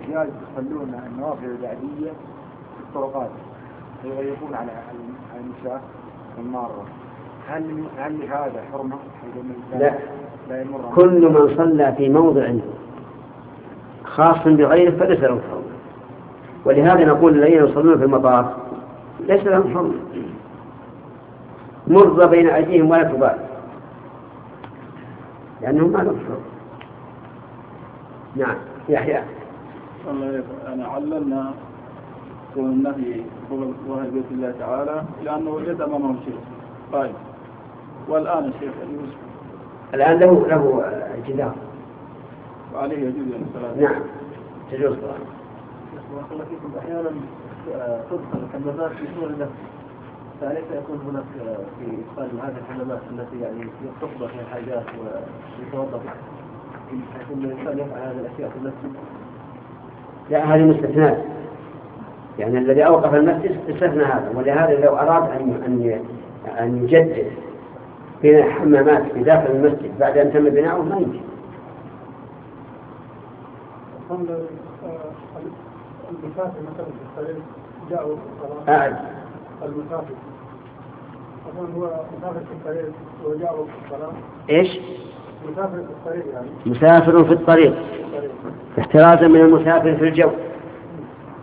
الرجال يصلون النوافل البعدية في الطرقات ويغيبون على النساء المارة، هل هذا حرمة؟ لا يمر. كل من صلى في موضع خاص بغيره فليس له حرمة. ولهذا نقول الذين يصلون في المطاف ليس لهم حرمة، مر بين أيديهم ولا تبال لأنهم ما لهم حرمة. نعم يحيى. أنا علمنا والنهي ظهر بيت الله تعالى لأنه وجد أمامه شيء. طيب والآن الشيخ يوسف الآن له جدار وعليه يجوز أن الصلاة. نعم تجوز الصلاة. الله فيكم أحيانا تدخل الحمامات في صور النفس، فأليس يكون هناك في إدخال هذه الحمامات التي يعني تقضى فيها الحاجات ويتوضأ حيث أن الإنسان يفعل هذه الأشياء في المسجد؟ لا هذه مستثنات، يعني الذي أوقف المسجد استثنى هذا. ولهذا لو أراد أن يجدد بين الحمامات في داخل المسجد بعد أن تم بناؤه ما يمكن. المسافر مثلا في الطريق جاءوا الصلاة. المسافر مثلا هو مسافر في الطريق وجاءوا الصلاة. إيش؟ مسافر في الطريق يعني. مسافر في الطريق احترازا من المسافر في الجو.